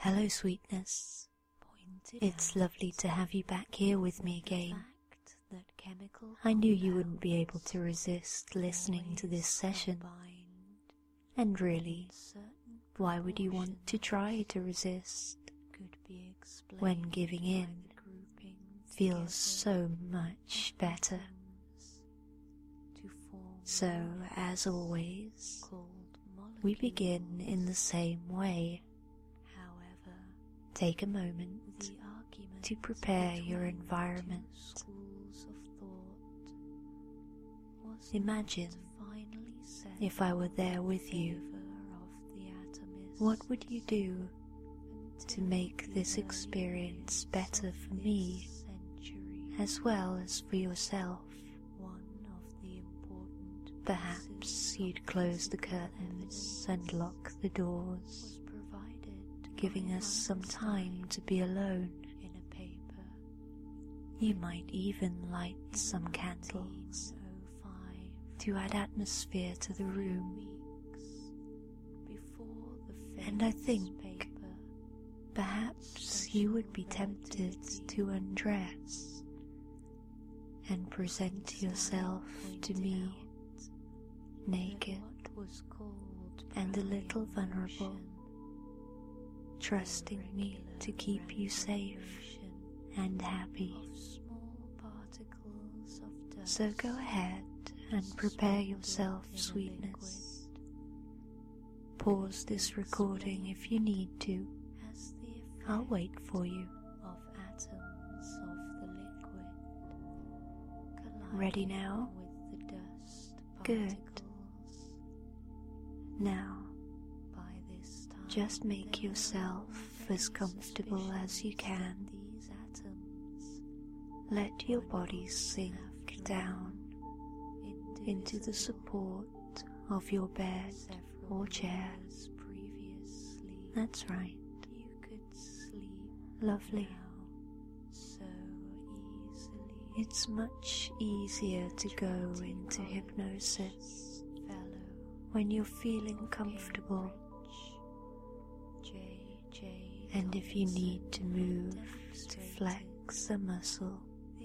Hello, sweetness. It's lovely to have you back here with me again. I knew you wouldn't be able to resist listening to this session. And really, why would you want to try to resist when giving in feels so much better? So, as always, we begin in the same way. Take a moment to prepare your environment. Imagine if I were there with you. What would you do to make this experience better for me, as well as for yourself? Perhaps you'd close the curtains and lock the doors, giving us some time to be alone. You might even light some candles to add atmosphere to the room. And I think perhaps you would be tempted to undress and present yourself to me naked and a little vulnerable, trusting me to keep you safe and happy. So go ahead and prepare yourself, sweetness. Pause this recording if you need to. I'll wait for you. Ready now? Good. Now, just make yourself as comfortable as you can. Let your body sink down into the support of your bed or chair. That's right. Lovely. It's much easier to go into hypnosis when you're feeling comfortable, and if you need to move to flex a muscle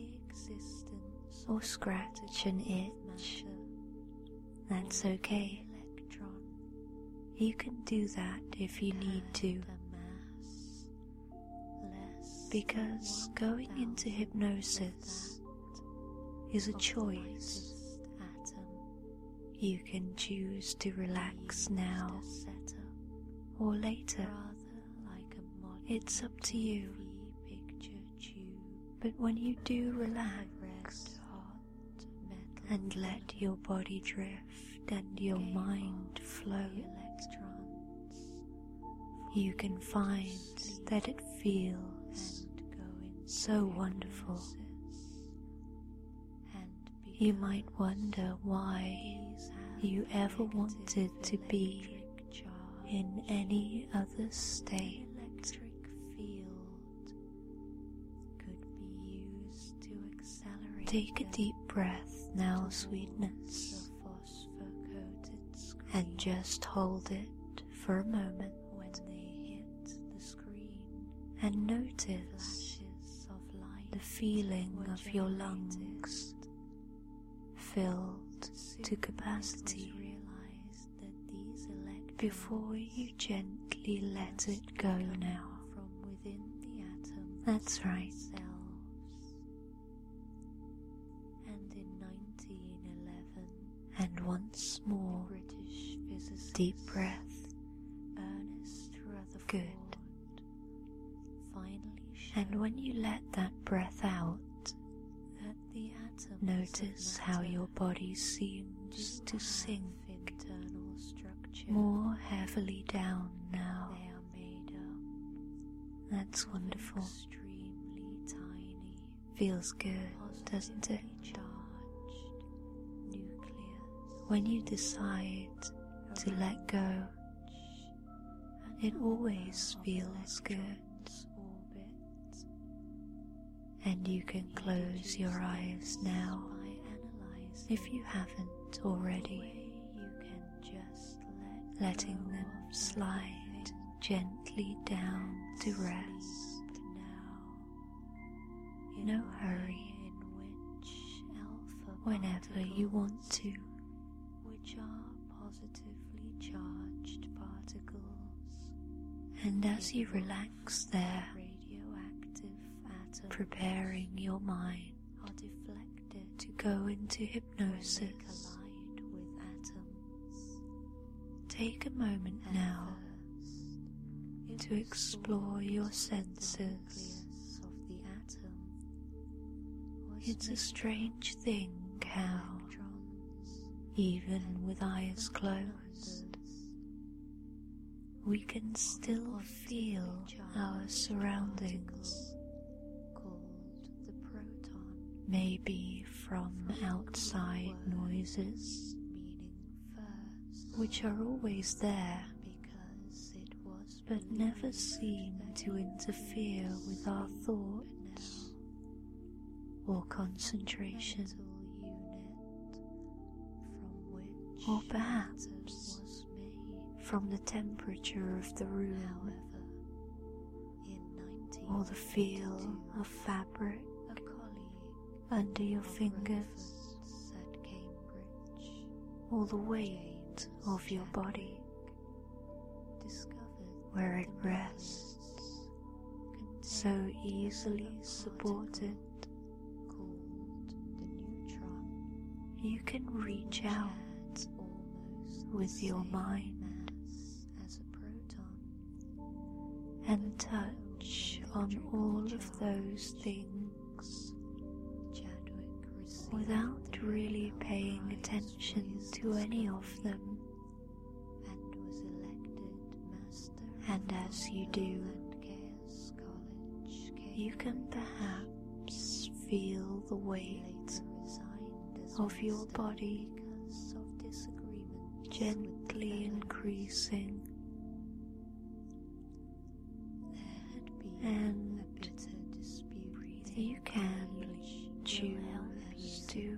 or scratch an itch, that's okay. You can do that if you need to, because going into hypnosis is a choice. You can choose to relax now or later. It's up to you. But when you do relax and let your body drift and your mind float, you can find that it feels so wonderful. You might wonder why you ever wanted to be in any other state. Take a deep breath now, sweetness, and just hold it for a moment, and notice the feeling of your lungs filled to capacity before you gently let it go now. That's right. And once more, deep breath. Good. And when you let that breath out, notice how your body seems to sink more heavily down now. That's wonderful. Feels good, doesn't it? When you decide to let go, it always feels good. And you can close your eyes now if you haven't already, letting them slide gently down to rest. No hurry. Whenever you want to, which are positively charged particles, and as you relax there, radioactive atoms preparing your mind are deflected to go into hypnosis. With atoms. Take a moment now to explore your senses. Of the atom. It's a strange thing how, even with eyes closed, we can still feel our surroundings, maybe from outside noises, which are always there, but never seem to interfere with our thoughts or concentration. Or perhaps from the temperature of the room, or the feel of fabric under your fingers, or the weight of your body where it rests, so easily supported. You can reach out with your mind and touch on all of those things without really paying attention to any of them. And as you do, you can perhaps feel the weight of your body gently increasing, and you can choose to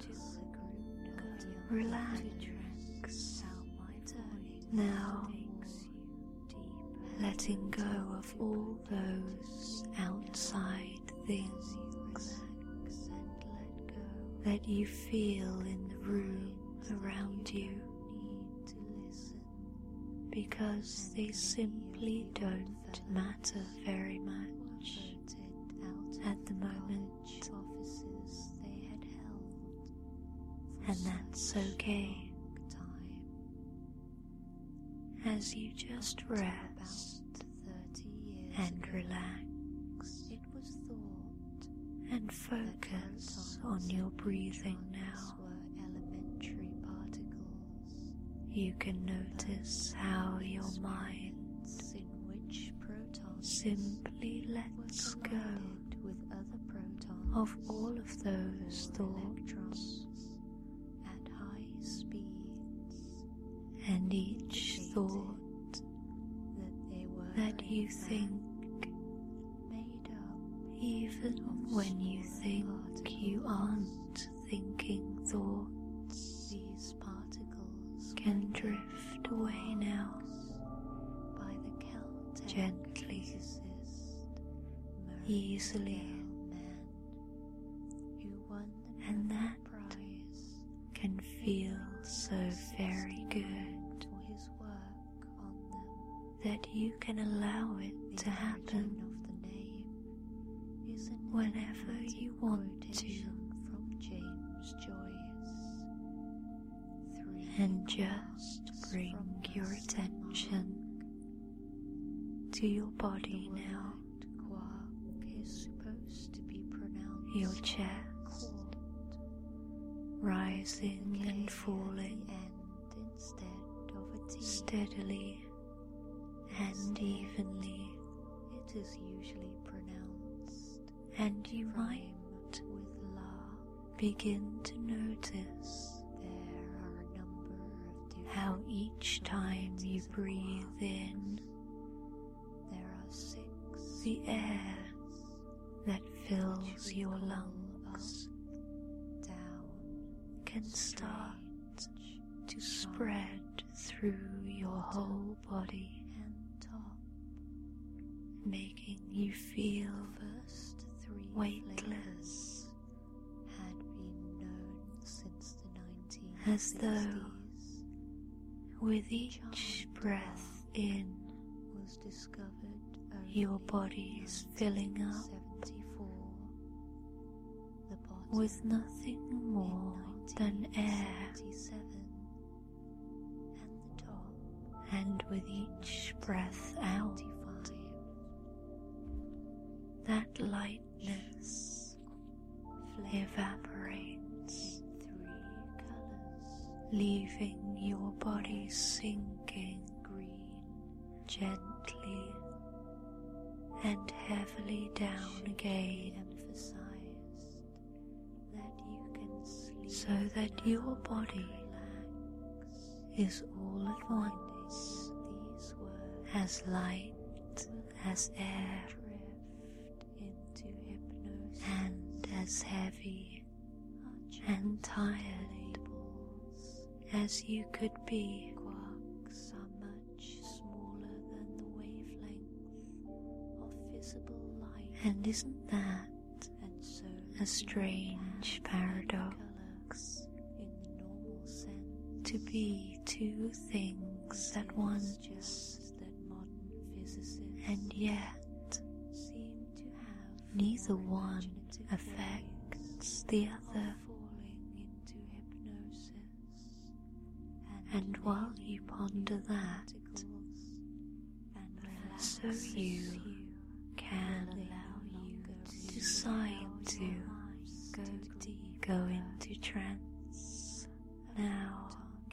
relax now, letting go of all those outside things that you feel in the room around you, because they simply don't matter very much at the moment, and that's okay. As you just rest and relax and focus on your breathing now, you can notice how your mind simply lets go of all of those thoughts, and each thought that you think, even when you think you aren't thinking thoughts, these particles can drift away now, gently, easily, and that can feel so very good that you can allow it to happen whenever you want to, and just bring your attention to your body now, your chest rising and falling steadily and evenly, and you might begin to notice how each time you breathe in, the air that fills your lungs can start to spread through your whole body, making you feel weightless, had been known since the 1960s. as though with each breath in, was discovered your body is filling up 74. The bottom with nothing more than air, 1977. And the top and with each breath out, 25. that lightness evaporates, In 3 colors: leaving your body sinking green, gently and heavily down again, emphasized that you can sleep so that your body relax. is all at once These words as light as air drift into hypnosis and as heavy are just and tired labels. as you could be. Quarks are much smaller than the wavelength of visible light, And isn't that and so a strange paradox, in the normal sense, to be two things at it's once, just that modern physicists and yet seem to have neither more one imaginative affects ways the of other? falling into hypnosis, And while you ponder that, so you can decide to go into trance now,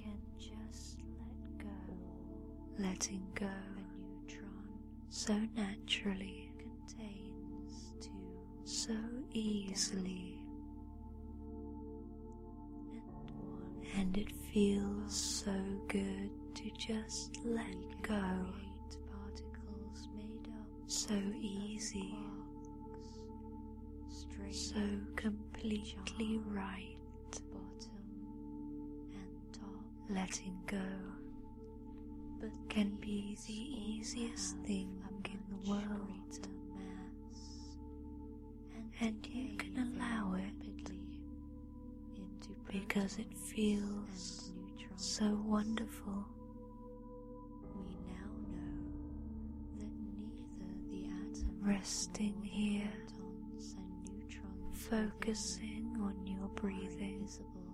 letting go so naturally, so easily, and it feels so good to just let go, so easy, so completely right. Letting go can be the easiest thing in the world, and you can allow it because it feels so wonderful. We now know that neither the atom Resting here, protons and neutrons focusing on your breathing, visible.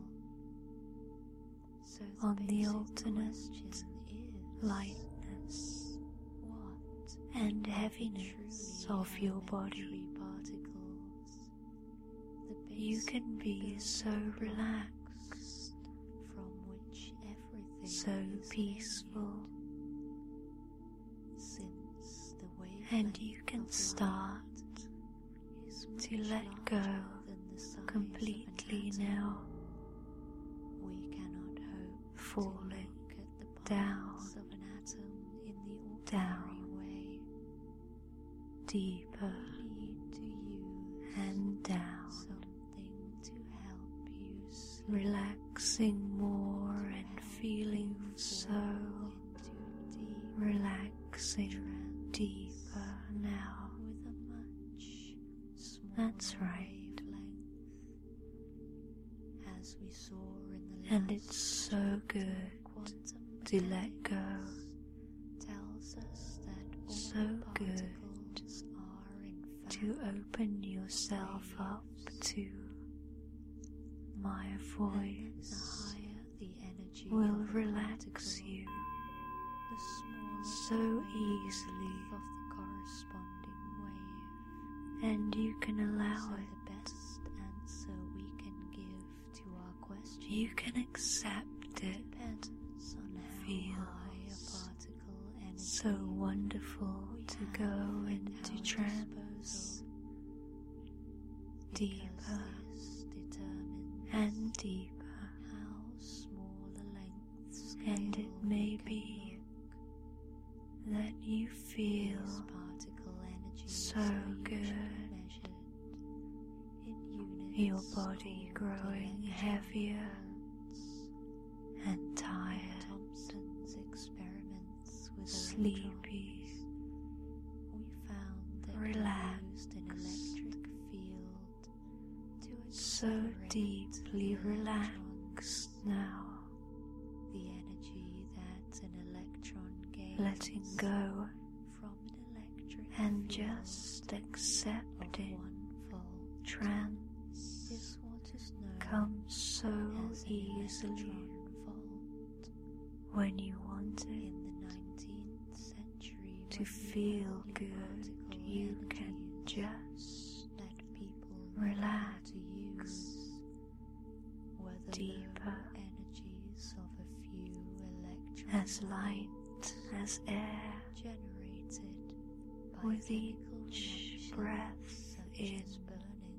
So on the basic alternate question is, lightness what and are heaviness truly of your elementary body. particles? The You basic can be so building relaxed, blocks from which everything so is peaceful, made. Since the and wavelength you can of start light is to much let go larger than the size of an completely atom, now, we cannot hope falling to look at the down, parts of an atom in the down, ordinary way. deeper We need to use and down, something to help you sleep. relaxing more and feeling so relaxing deeper now. With a much smaller That's right. wavelength. As we saw in the And last it's so good quantum to let go, tells us that all so good particles are in fact to open yourself up to my and the voice higher the energy will of the relax particle, you the smaller so the easily, wavelength of the corresponding wave. and you can allow So it. the best answer we can give to our question You can accept it. depends on how Feels high a particle energy So wonderful we to have go at into our trance disposal, deeper because this determines and deeper, how small a length and scale it may we can be look. that you feel These particle energies so are usually good, measured in units your body called growing electron heavier volts. and tired, Thomson's experiments with sleepy, electrons, we found deeply relaxed now, the energy that an electron gains letting go from an electric and field just of accepting 1 volt trance is what is known comes so as an easily electron volt. when you want it In the 19th century, to when feel the good. particle You can energies just that people know how to relax use were the deeper low energies of a few electron as light as air generated by with chemical each reactions breath such in, as burning.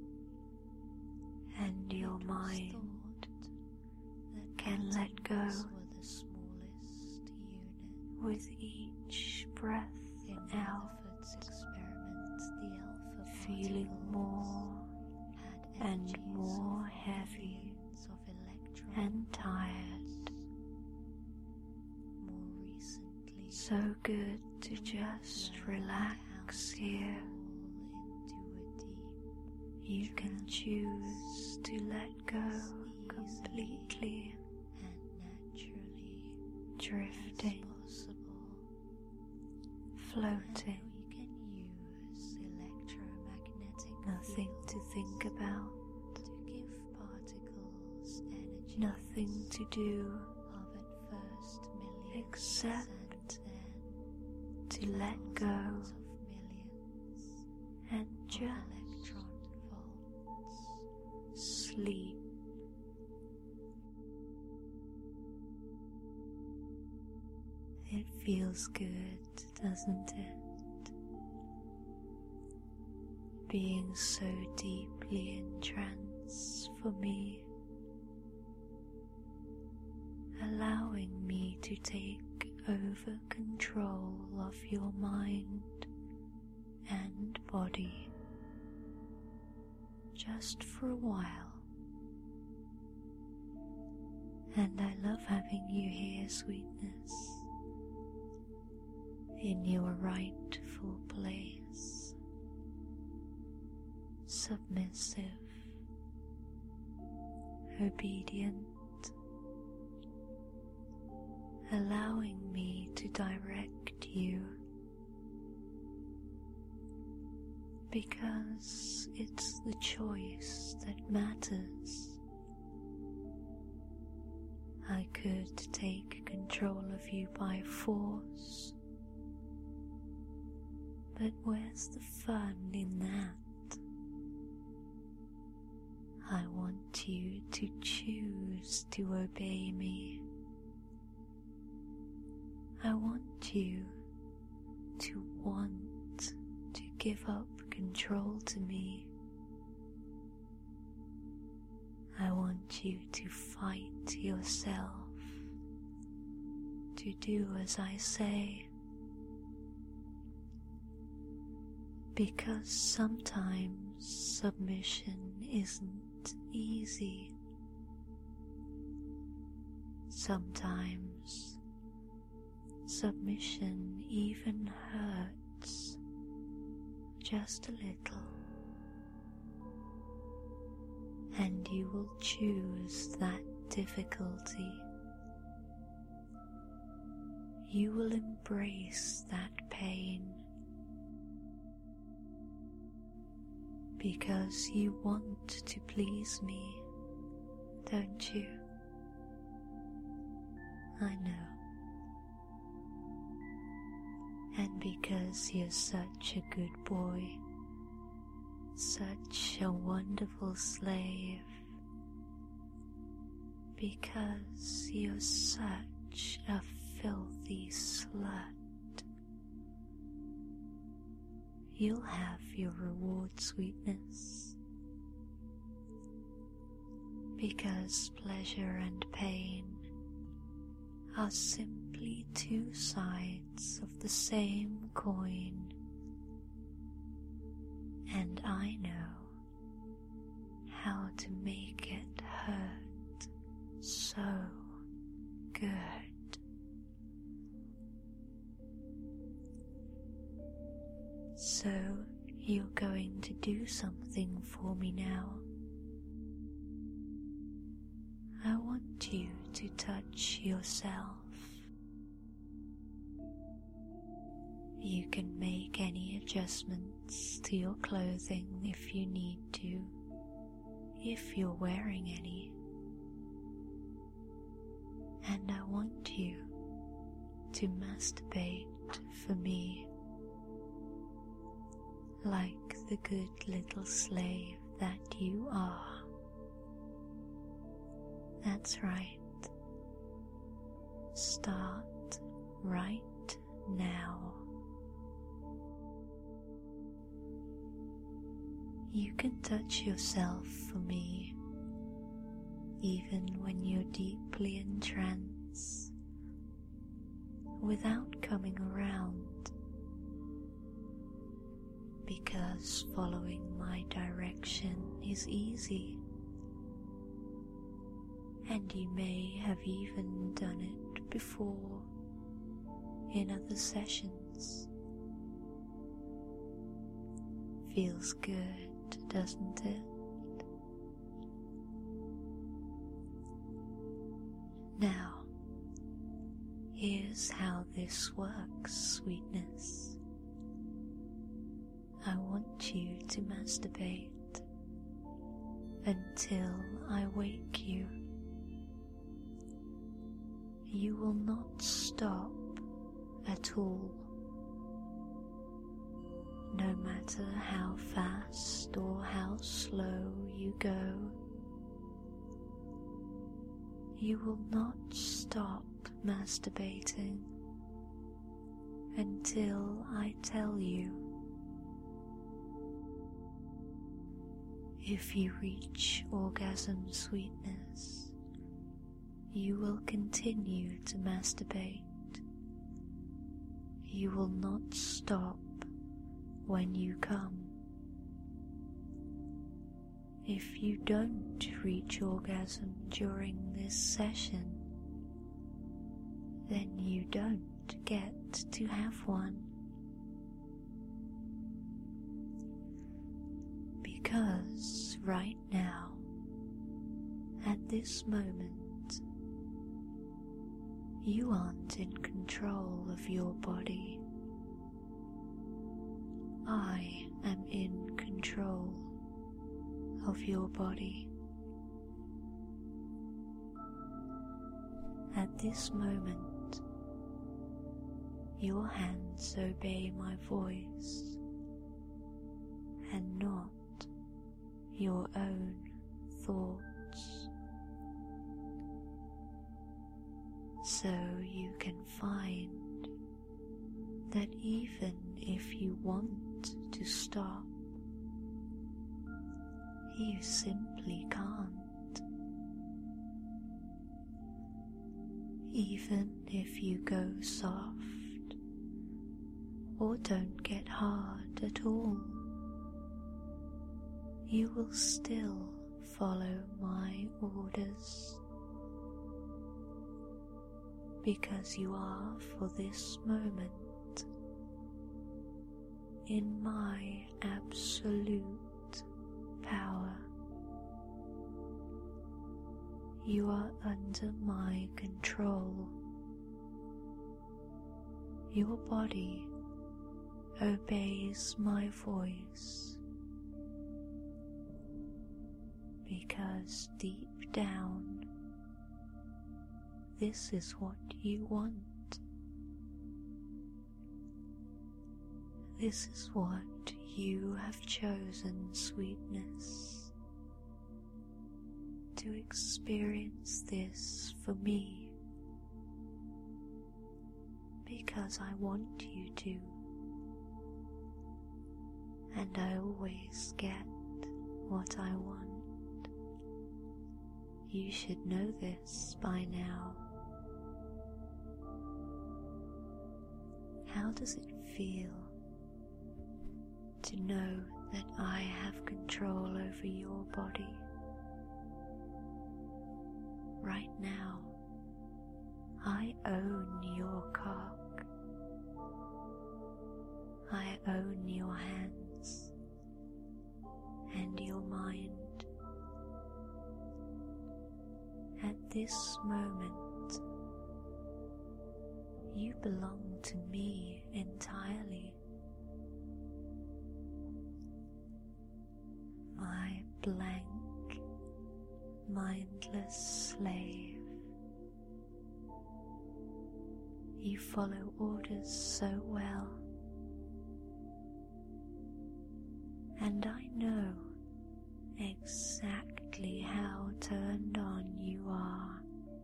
and your It was mind thought that can let go atoms were the smallest unit. with each breath In out, Rutherford's experiment, the alpha feeling particles more had and energies more of heavy millions of electron and tired. More recently, So good to just relax here. You can choose to let go completely, and naturally drifting, as possible. floating, And we can use electromagnetic nothing to fields think about, to give particles energy nothing to do of at first millions except and to then let go thousands of millions and of just electron volts. sleep. It feels good, doesn't it? Being so deeply in trance for me, allowing me to take over control of your mind and body just for a while. And I love having you here, sweetness, in your rightful place, submissive, obedient, allowing me to direct you, because it's the choice that matters. I could take control of you by force, but where's the fun in that? I want you to choose to obey me. I want you to want to give up control to me. I want you to fight yourself to do as I say, because sometimes submission isn't easy. Sometimes submission even hurts just a little, and you will choose that difficulty. You will embrace that pain because you want to please me, don't you? I know. And because you're such a good boy, such a wonderful slave, because you're such a filthy slut, you'll have your reward, sweetness, because pleasure and pain are simply two sides of the same coin, and I know how to make it hurt so good. So you're going to do something for me now. want you to touch yourself. You can make any adjustments to your clothing if you need to, if you're wearing any. And I want you to masturbate for me, like the good little slave that you are. That's right. Start right now. You can touch yourself for me, even when you're deeply in trance, without coming around, because following my direction is easy, and you may have even done it before in other sessions. Feels good, doesn't it? Now, here's how this works, sweetness. I want you to masturbate until I wake you. You will not stop at all, no matter how fast or how slow you go. You will not stop masturbating until I tell you. If you reach orgasm, sweetness, you will continue to masturbate. You will not stop when you come. If you don't reach orgasm during this session, then you don't get to have one. Because right now, at this moment, you aren't in control of your body. I am in control of your body. At this moment, your hands obey my voice and not your own thoughts. So you can find that even if you want to stop, you simply can't. Even if you go soft or don't get hard at all, you will still follow my orders, because you are for this moment in my absolute power. You are under my control. Your body obeys my voice, because deep down, this is what you want. This is what you have chosen, sweetness, to experience this for me, because I want you to, and I always get what I want. You should know this by now. How does it feel to know that I have control over your body? Right now, I own your cock. I own your hands and your mind. At this this moment, you belong to me entirely. My blank, mindless slave. You follow orders so well, and I know exactly how turned on you are.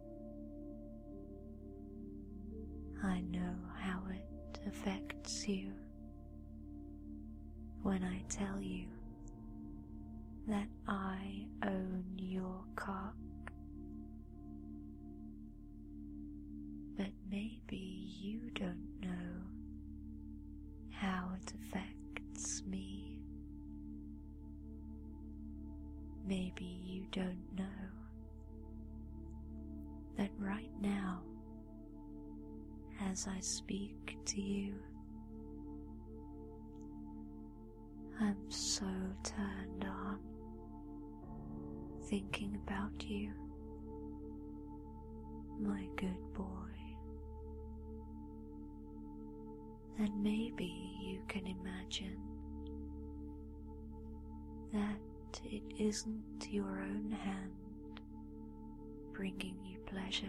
I know how it affects you when I tell you that I own your cock. But maybe you don't know how it affects me. Maybe you don't know that right now, as I speak to you, I'm so turned on thinking about you, my good boy. And maybe you can imagine that it isn't your own hand bringing you pleasure.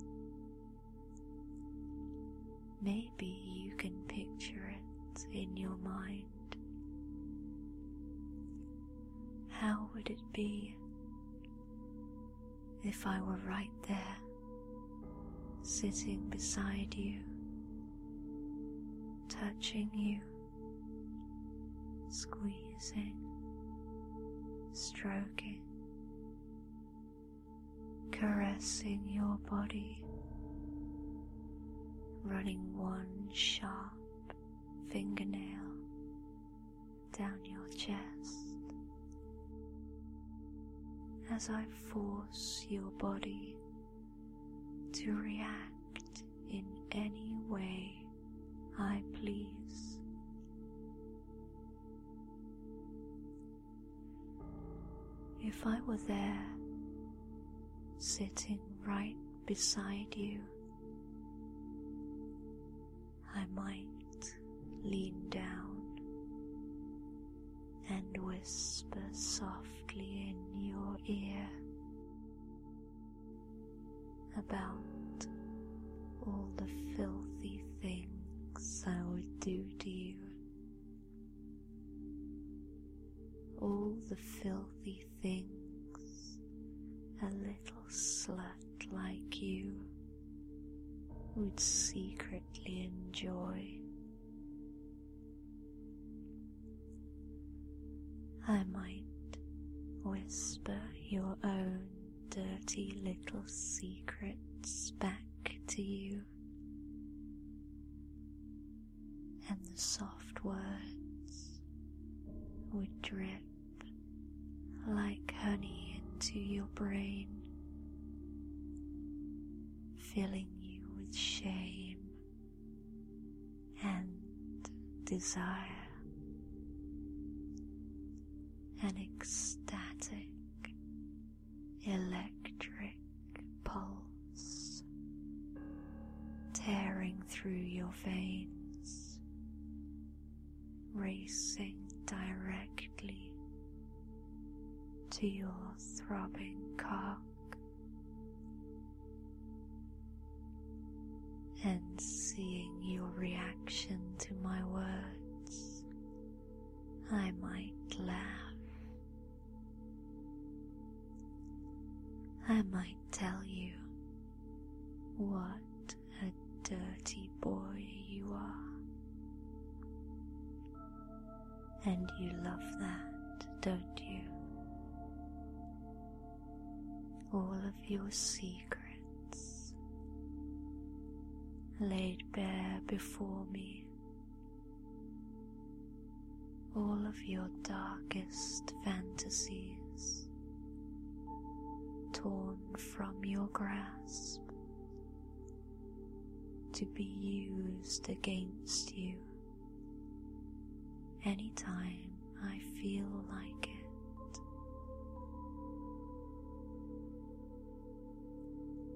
Maybe you can picture it in your mind. How would it be if I were right there, sitting beside you, touching you, squeezing, stroking, caressing your body, running one sharp fingernail down your chest as I force your body to react in any way I please. If I were there, sitting right beside you, I might lean down and whisper softly in your ear about all the filthy things I would do to you, all the filthy things a little slut like you would secretly enjoy. I might whisper your own dirty little secrets back to you, and the soft words would drip like honey into your brain, filling you with shame and desire. An ecstatic, electric pulse tearing through your veins, racing directly to your throbbing cock, and seeing your reaction to my words, I might laugh. I might tell you what a dirty boy you are. And you love that, don't you? All of your secrets laid bare before me, all of your darkest fantasies torn from your grasp to be used against you anytime I feel like it.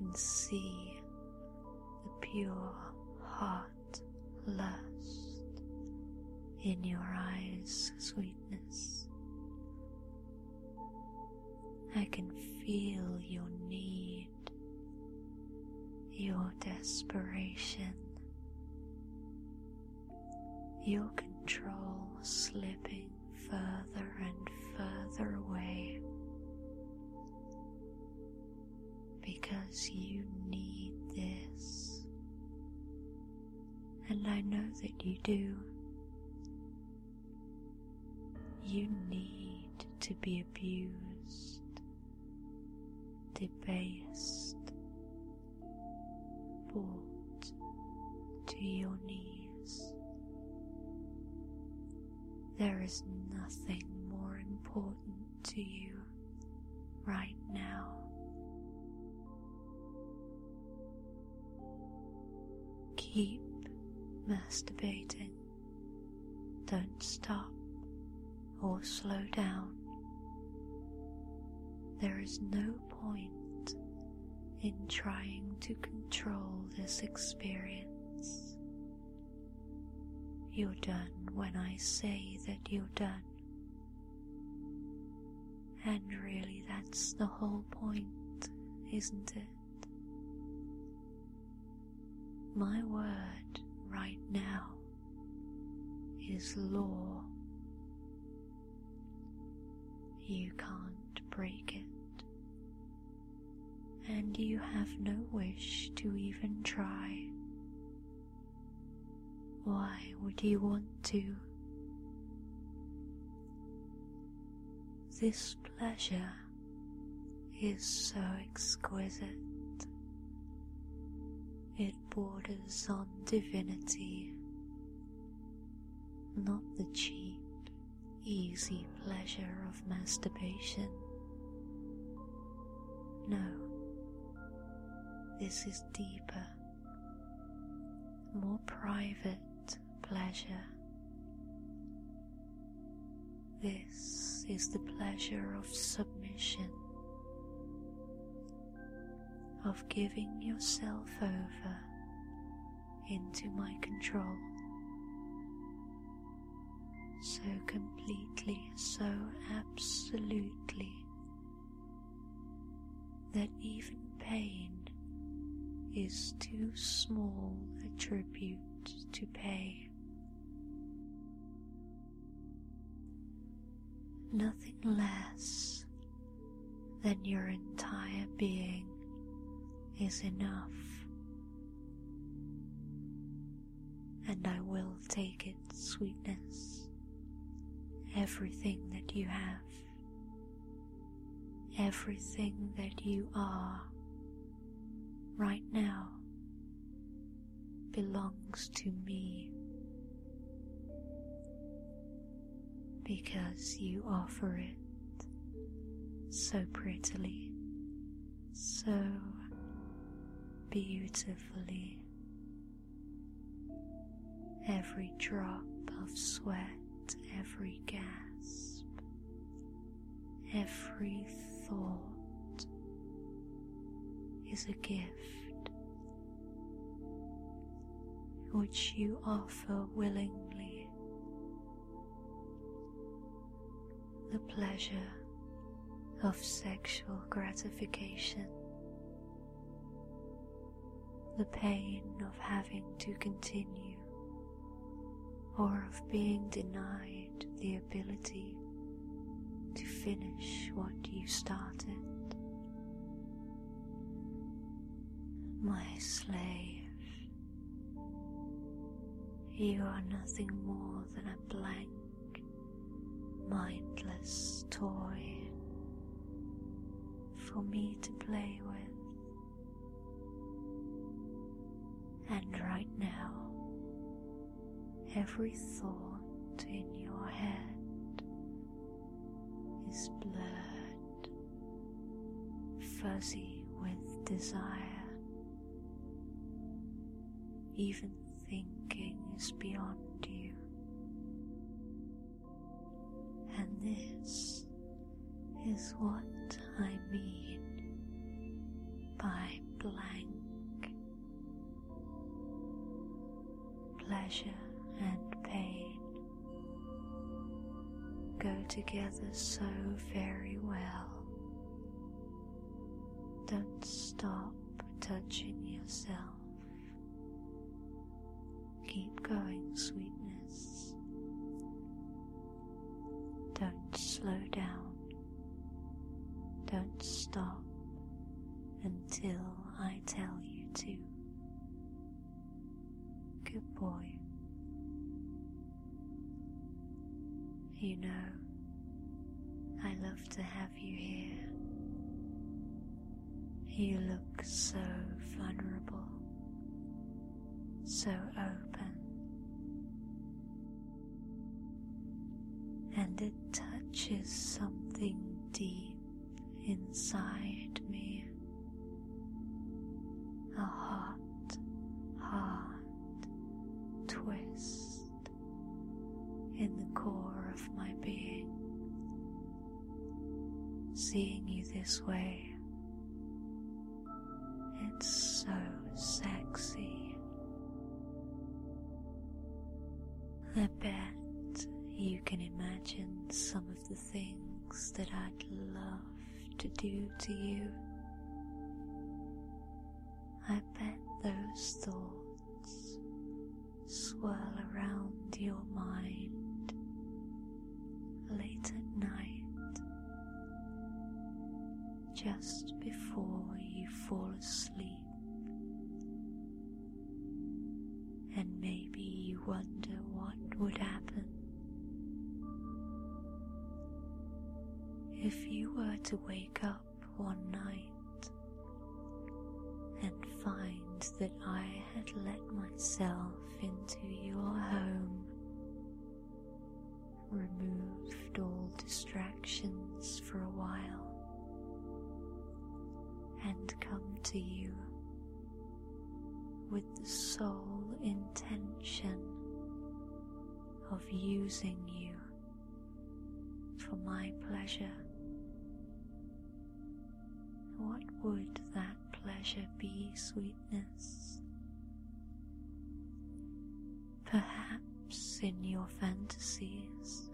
can see the pure heart lust in your eyes, sweetness. I can feel your need, your desperation, your control slipping further and further away, because you need this, and I know that you do. You need to be abused, debased, brought to your knees. There is nothing more important to you right now. Keep masturbating. Don't stop or slow down. There is no point in trying to control this experience. You're done when I say that you're done. And really, that's the whole point, isn't it? My word right now is law. You can't break it, and you have no wish to even try. Why would you want to? This pleasure is so exquisite. It borders on divinity, not the cheap, easy pleasure of masturbation. No, this is deeper, more private pleasure. This is the pleasure of submission, of giving yourself over into my control, so completely, so absolutely, that even pain is too small a tribute to pay. Nothing less than your entire being is enough, and I will take it, sweetness, everything that you have, everything that you are right now belongs to me, because you offer it so prettily, so beautifully. Every drop of sweat, every gasp, every thought is a gift which you offer willingly. The pleasure of sexual gratification, the pain of having to continue, or of being denied the ability to finish what you started. My slave, you are nothing more than a blank, mindless toy for me to play with. And right now, every thought in your head is blurred, fuzzy with desire. Even thinking is beyond you. And this is what I mean by blank. Pleasure and pain go together so very well. Don't stop touching yourself. Keep going, sweetness. Don't slow down. Don't stop until I tell you to. Good boy. You know, I love to have you here. You look so vulnerable, so open, and it touches something deep inside me. A hot, hard twist in the core of my being. Seeing you this way, it's so sexy. I bet you can imagine some of the things that I'd love to do to you. I bet those thoughts swirl around your mind late at night, just before you fall asleep, and maybe you wonder what would happen if you were to wake up one night and find that I had let myself into your home, removed all distractions for a while, and come to you with the sole intention of using you for my pleasure. What would that pleasure be, sweetness? Perhaps in your fantasies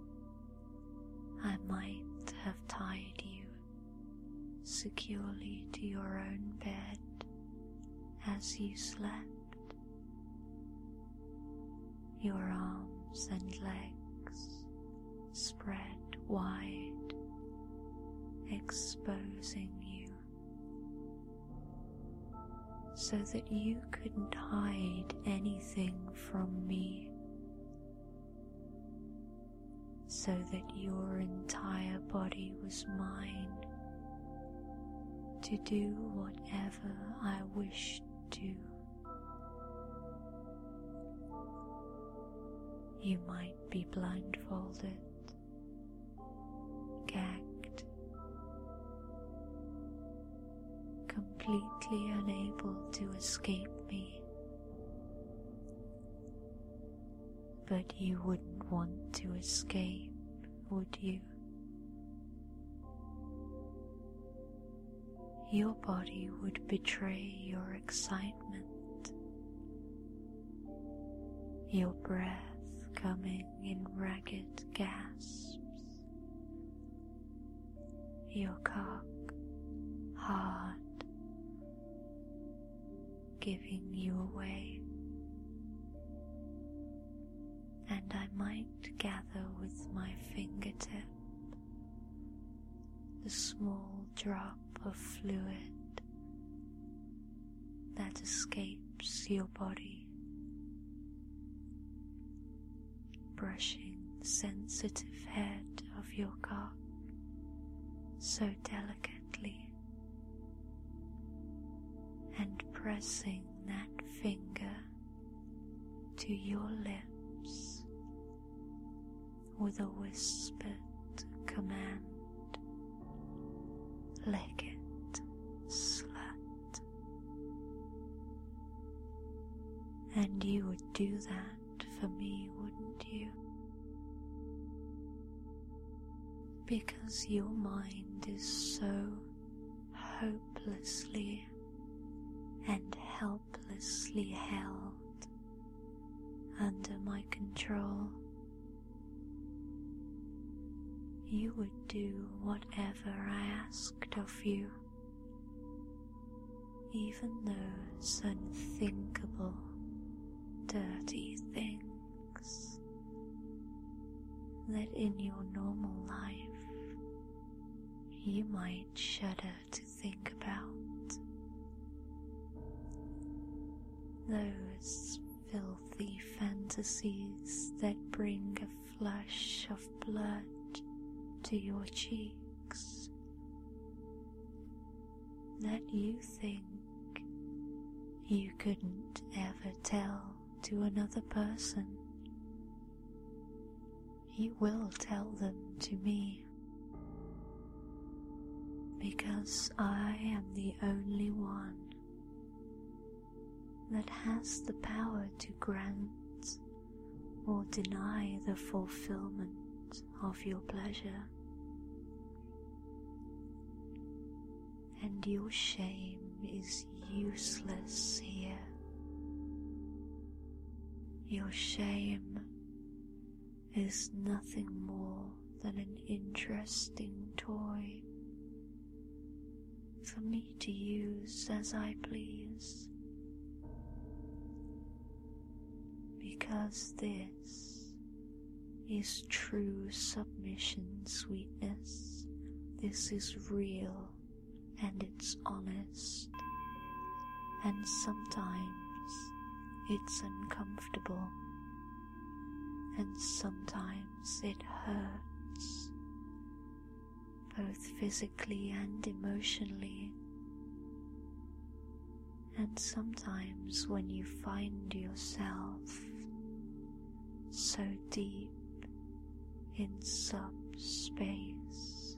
I might have tied you securely to your own bed as you slept, your arms and legs spread wide, exposing you, so that you couldn't hide anything from me, so that your entire body was mine to do whatever I wished to. You might be blindfolded, gagged, completely unable to escape me, but you wouldn't want to escape, would you? Your body would betray your excitement, your breath coming in ragged gasps, your cock hard, giving you away, and I might gather with my fingertip the small drop of fluid that escapes your body, brushing the sensitive head of your cock so delicately, and pressing that finger to your lips with a whispered command. Lick it, slut. And you would do that for me, wouldn't you? Because your mind is so hopelessly and helplessly held under my control, you would do whatever I asked of you, even those unthinkable, dirty things that in your normal life you might shudder to think about. Those filthy fantasies that bring a flush of blood to your cheeks, that you think you couldn't ever tell to another person. You will tell them to me, because I am the only one that has the power to grant or deny the fulfillment of your pleasure. And your shame is useless here. Your shame is nothing more than an interesting toy for me to use as I please, because this is true submission, sweetness. This is real and it's honest, and sometimes it's uncomfortable, and sometimes it hurts, both physically and emotionally. And sometimes when you find yourself so deep in subspace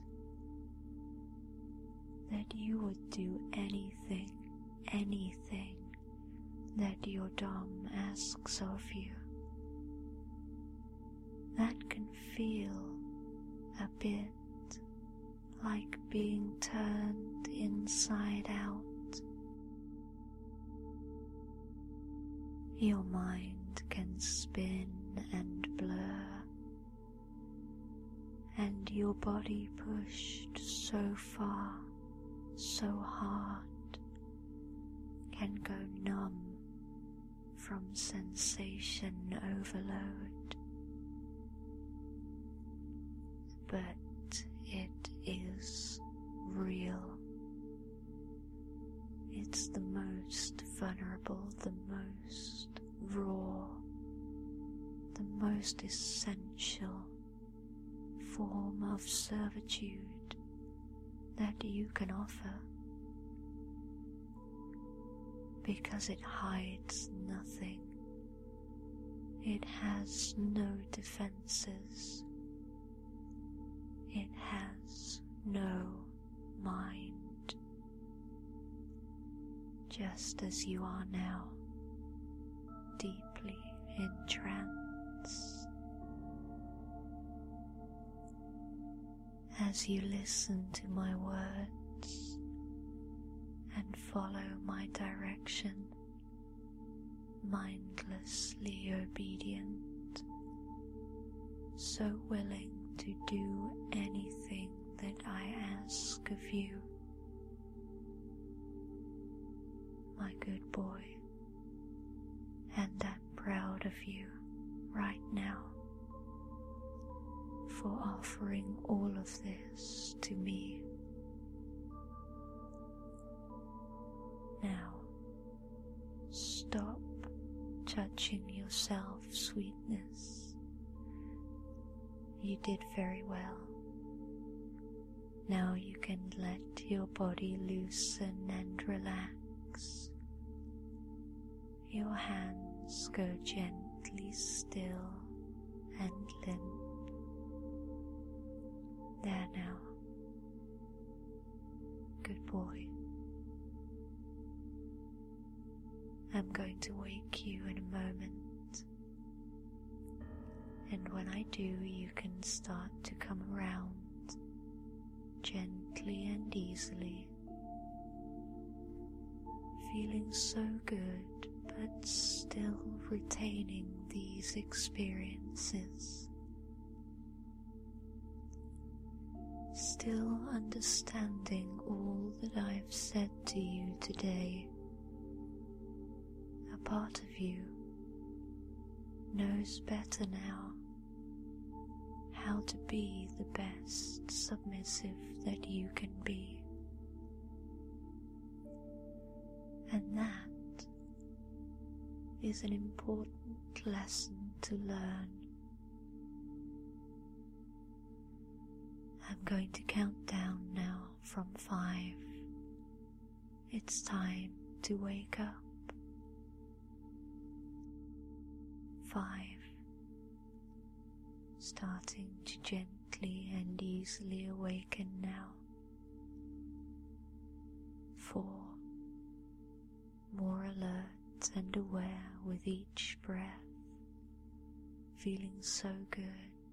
that you would do anything that your Dom asks of you, that can feel a bit like being turned inside out. Your mind can spin and blur, and your body pushed so far, so hard, can go numb from sensation overload. But it is real. It's the most vulnerable, the most raw, the most essential form of servitude that you can offer, because it hides nothing. It has no defenses. It has no mind, just as you are now, deeply in trance. As you listen to my words and follow my direction, mindlessly obedient, so willing to do anything that I ask of you, my good boy, and I'm proud of you right now for offering all of this to me. Now, stop touching yourself, sweetness. You did very well. Now you can let your body loosen and relax. Your hands go gently still and limp. There now. Good boy. I'm going to wake you in a moment, and when I do, you can start to come around gently and easily, feeling so good, but still retaining these experiences, still understanding all that I've said to you today. A part of you knows better now how to be the best submissive that you can be. And that is an important lesson to learn. I'm going to count down now from 5. It's time to wake up. 5. Starting to gently and easily awaken now. 4. More alert and aware with each breath, feeling so good.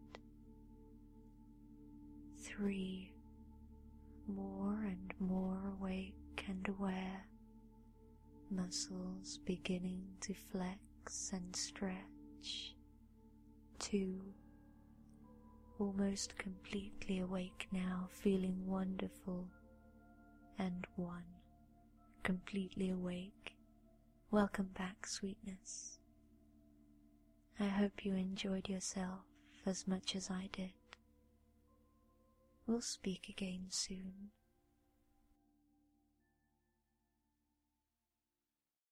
3. More and more awake and aware, muscles beginning to flex and stretch. 2. Almost completely awake now, feeling wonderful. And 1. Completely awake. Welcome back, sweetness. I hope you enjoyed yourself as much as I did. We'll speak again soon.